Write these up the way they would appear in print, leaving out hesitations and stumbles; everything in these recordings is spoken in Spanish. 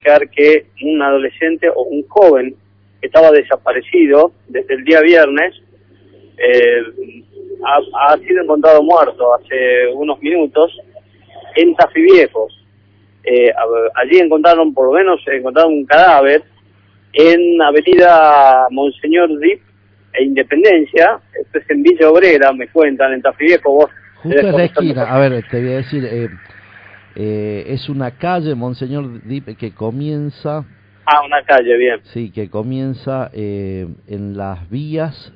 indicar que un adolescente o un joven que estaba desaparecido desde el día viernes ha sido encontrado muerto hace unos minutos en Tafí Viejo. Allí encontraron un cadáver en Avenida Monseñor Dip e Independencia. Esto es en Villa Obrera, me cuentan, en Tafí Viejo. Vos justo en la esquina. A ver, te voy a decir, es una calle, Monseñor Dip, que comienza... una calle, bien. Sí, que comienza en las vías,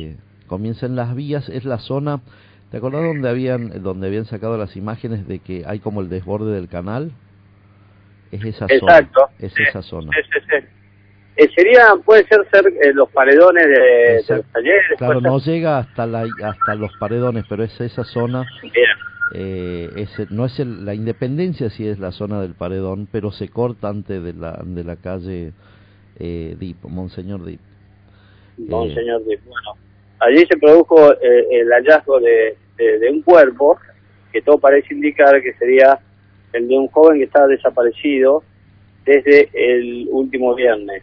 es la zona... ¿Te acordás donde habían sacado las imágenes de que hay como el desborde del canal? Es esa Exacto. zona. Es esa zona. Puede ser los paredones de los talleres. Claro, no llega hasta los paredones, pero es esa zona. Bien. No es la Independencia, sí es la zona del paredón, pero se corta antes de la calle Dip, Monseñor Dip. Monseñor Dip, bueno. Allí se produjo el hallazgo de un cuerpo que todo parece indicar que sería el de un joven que estaba desaparecido desde el último viernes.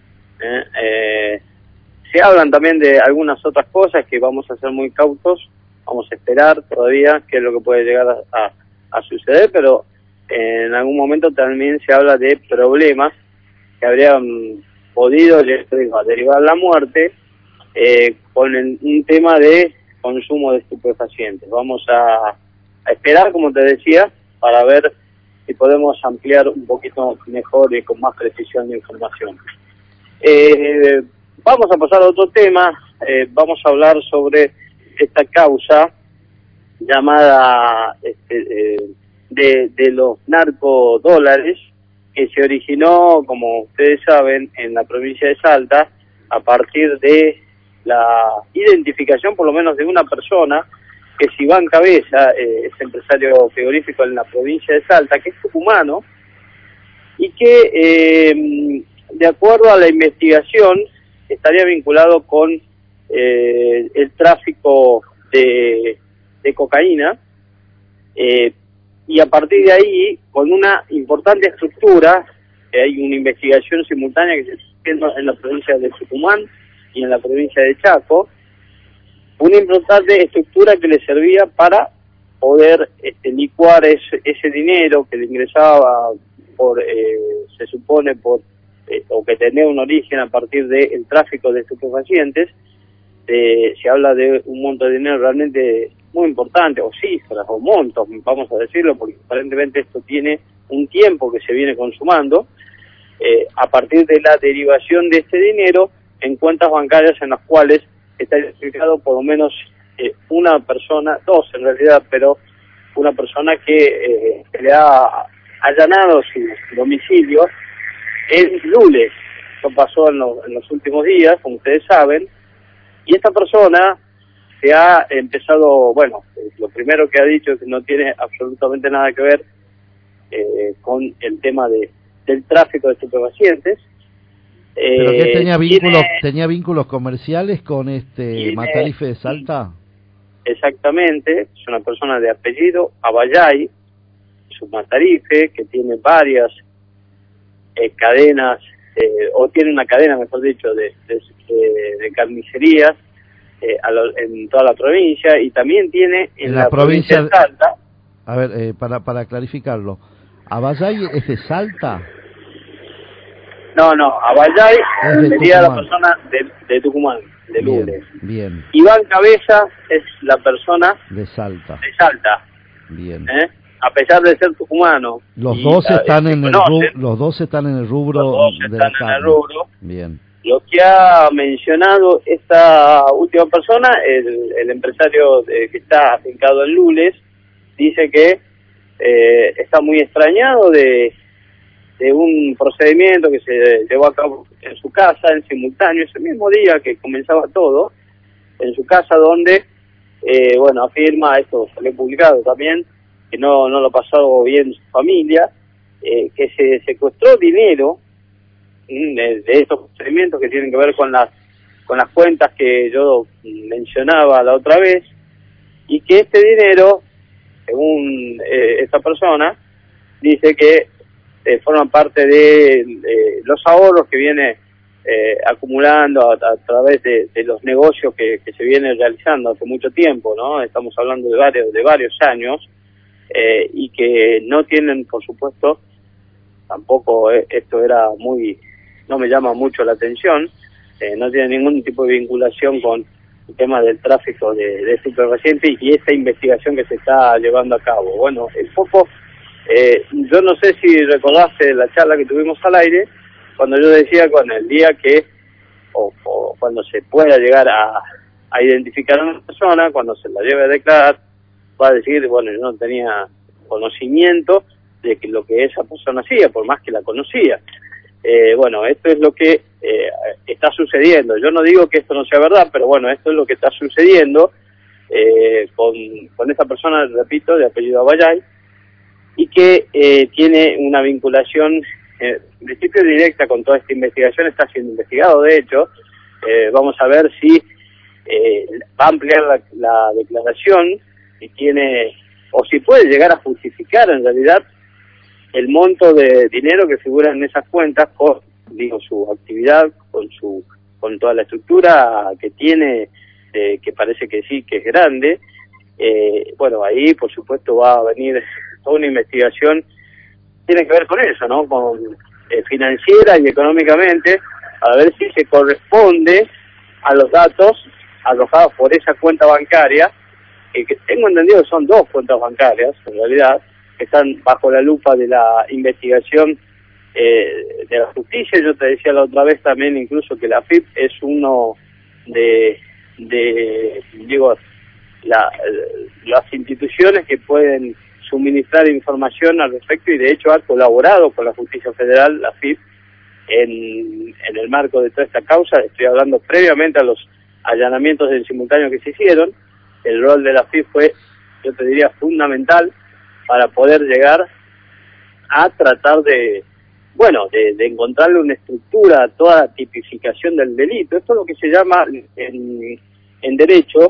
Se hablan también de algunas otras cosas que vamos a ser muy cautos, vamos a esperar todavía qué es lo que puede llegar a suceder, pero en algún momento también se habla de problemas que habrían podido derivar la muerte con un tema de consumo de estupefacientes. Vamos a esperar, como te decía, para ver si podemos ampliar un poquito mejor y con más precisión de información. Vamos a pasar a otro tema. Vamos a hablar sobre esta causa llamada de los narcodólares, que se originó, como ustedes saben, en la provincia de Salta, a partir de la identificación, por lo menos, de una persona, que es Iván Cabeza, es empresario frigorífico en la provincia de Salta, que es tucumano, y que, de acuerdo a la investigación, estaría vinculado con el tráfico de cocaína, y a partir de ahí, con una importante estructura, hay una investigación simultánea que se está haciendo en la provincia de Tucumán y en la provincia de Chaco, una importante estructura que le servía para poder licuar ese dinero que le ingresaba se supone o que tenía un origen a partir del tráfico de estupefacientes. Se habla de un monto de dinero realmente muy importante, o cifras, o montos, vamos a decirlo, porque aparentemente esto tiene un tiempo que se viene consumando, a partir de la derivación de este dinero en cuentas bancarias en las cuales está identificado por lo menos una persona, dos en realidad, pero una persona que le ha allanado su domicilio en Lules. Esto pasó en los últimos días, como ustedes saben, y esta persona se ha empezado, bueno, lo primero que ha dicho es que no tiene absolutamente nada que ver con el tema del tráfico de estupefacientes. ¿Pero qué tenía vínculos comerciales con Matarife de Salta? Exactamente, es una persona de apellido Abayay, es un Matarife que tiene varias cadenas, o tiene una cadena, mejor dicho, de carnicerías en toda la provincia, y también tiene en la provincia de Salta. A ver, para clarificarlo, ¿Abayay es de Salta? No, Abayay sería la persona de Tucumán, de Lules. Bien. Iván Cabeza es la persona de Salta. Bien. A pesar de ser tucumano. Los dos están en el rubro de la carne. Bien. Lo que ha mencionado esta última persona, el empresario que está afincado en Lules, dice que está muy extrañado de un procedimiento que se llevó a cabo en su casa en simultáneo, ese mismo día que comenzaba todo, en su casa, donde, afirma, esto salió publicado también, que no lo pasó bien su familia, que se secuestró dinero de estos procedimientos que tienen que ver con las cuentas que yo mencionaba la otra vez, y que este dinero, según esta persona, dice que forman parte de los ahorros que viene acumulando a través de los negocios que se vienen realizando hace mucho tiempo, ¿no? Estamos hablando de varios años, y que no tienen, por supuesto, tampoco esto no me llama mucho la atención, no tiene ningún tipo de vinculación con el tema del tráfico de estupefacientes y esta investigación que se está llevando a cabo. Bueno, el foco, yo no sé si recordaste la charla que tuvimos al aire, cuando yo decía con el día que, o cuando se pueda llegar a identificar a una persona, cuando se la lleve a declarar, va a decir, bueno, yo no tenía conocimiento de que lo que esa persona hacía, por más que la conocía. Bueno, esto es lo que está sucediendo. Yo no digo que esto no sea verdad, pero bueno, esto es lo que está sucediendo con esta persona, repito, de apellido Abayay, y que tiene una vinculación, en principio directa con toda esta investigación, está siendo investigado, de hecho. Vamos a ver si va a ampliar la declaración, si tiene, o si puede llegar a justificar en realidad el monto de dinero que figura en esas cuentas con, digo, su actividad, con toda la estructura que tiene, que parece que sí, que es grande. Bueno, ahí por supuesto va a venir toda una investigación, tiene que ver con eso, ¿no? Con financiera y económicamente, a ver si se corresponde a los datos arrojados por esa cuenta bancaria, que tengo entendido que son 2 cuentas bancarias, en realidad, que están bajo la lupa de la investigación de la justicia. Yo te decía la otra vez también incluso que la AFIP es uno de las instituciones que pueden suministrar información al respecto, y de hecho ha colaborado con la justicia federal, la AFIP, en el marco de toda esta causa. Estoy hablando previamente a los allanamientos en simultáneo que se hicieron. El rol de la AFIP fue, yo te diría, fundamental para poder llegar a tratar de encontrarle una estructura a toda tipificación del delito. Esto es lo que se llama en derecho,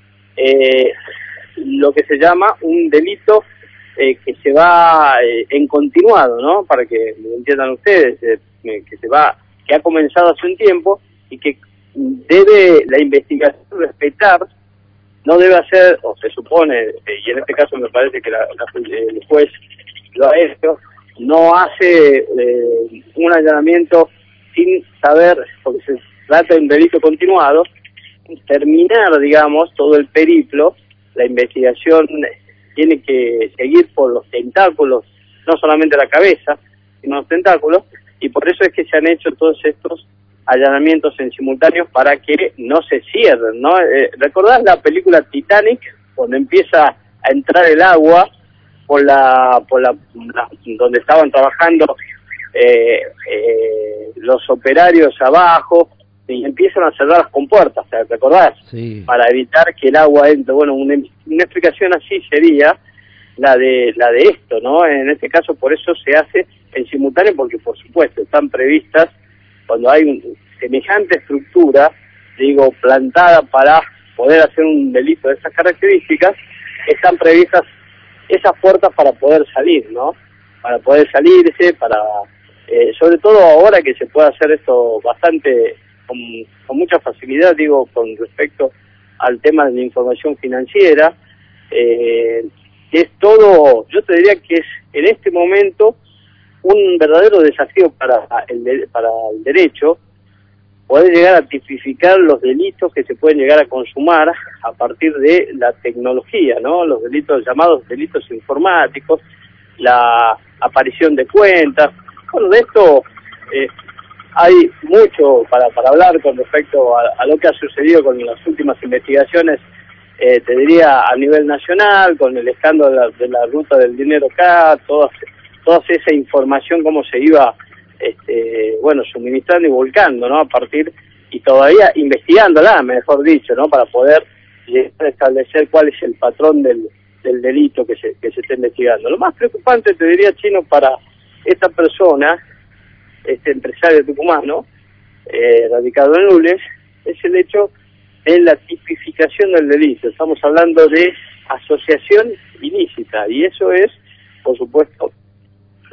lo que se llama un delito que se va en continuado, ¿no? Para que lo entiendan ustedes, que ha comenzado hace un tiempo y que debe la investigación respetar. No debe hacer, o se supone, y en este caso me parece que el juez lo ha hecho, no hace un allanamiento sin saber, porque se trata de un delito continuado, terminar, digamos, todo el periplo. La investigación tiene que seguir por los tentáculos, no solamente la cabeza, sino los tentáculos, y por eso es que se han hecho todos estos allanamientos en simultáneo para que no se cierren, ¿no? ¿Recordás la película Titanic, cuando empieza a entrar el agua por donde estaban trabajando los operarios abajo, y empiezan a cerrar las compuertas, ¿te recordás? Sí. Para evitar que el agua entre. Bueno, una explicación así sería la de esto, ¿no? En este caso, por eso se hace en simultáneo, porque por supuesto están previstas, cuando hay semejante estructura, digo, plantada para poder hacer un delito de esas características, están previstas esas puertas para poder salir, ¿no? Para poder salirse, sobre todo ahora que se puede hacer esto bastante, con mucha facilidad, digo, con respecto al tema de la información financiera, es todo, yo te diría que es en este momento un verdadero desafío para el derecho, poder llegar a tipificar los delitos que se pueden llegar a consumar a partir de la tecnología, ¿no? Los delitos llamados delitos informáticos, la aparición de cuentas. Bueno, de esto hay mucho para hablar con respecto a lo que ha sucedido con las últimas investigaciones, te diría a nivel nacional, con el escándalo de la ruta del dinero acá, toda esa información, cómo se iba suministrando y volcando, ¿no? A partir, y todavía investigándola, mejor dicho, ¿no? Para poder establecer cuál es el patrón del delito que se está investigando. Lo más preocupante, te diría, Chino, para esta persona, este empresario tucumano, radicado en Nules, es el hecho de la tipificación del delito. Estamos hablando de asociación ilícita, y eso es, por supuesto,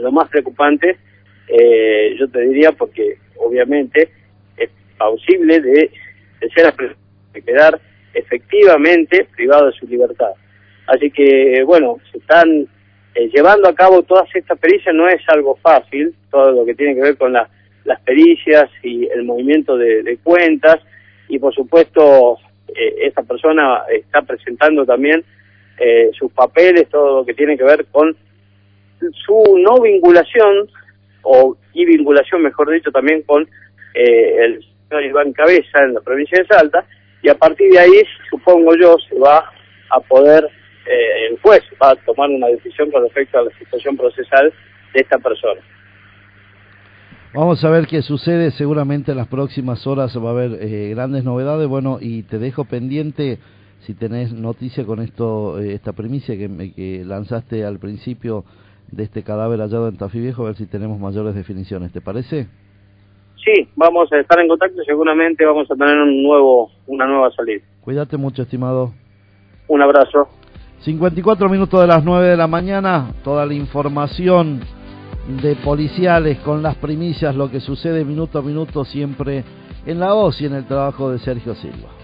lo más preocupante, yo te diría, porque obviamente es plausible de ser de quedar efectivamente privado de su libertad. Así que, bueno, se están llevando a cabo todas estas pericias, no es algo fácil, todo lo que tiene que ver con las pericias y el movimiento de cuentas, y por supuesto esta persona está presentando también sus papeles, todo lo que tiene que ver con su no vinculación, y vinculación, mejor dicho, también con el señor Iván Cabeza en la provincia de Salta, y a partir de ahí, supongo yo, se va a poder, el juez va a tomar una decisión con respecto a la situación procesal de esta persona. Vamos a ver qué sucede, seguramente en las próximas horas va a haber grandes novedades, bueno, y te dejo pendiente si tenés noticia con esto, esta primicia que lanzaste al principio de este cadáver hallado en Tafí Viejo, a ver si tenemos mayores definiciones, ¿te parece? Sí, vamos a estar en contacto y seguramente vamos a tener una nueva salida. Cuídate mucho, estimado. Un abrazo. 54 minutos de las 9 de la mañana, toda la información de policiales con las primicias, lo que sucede minuto a minuto siempre en La Voz y en el trabajo de Sergio Silva.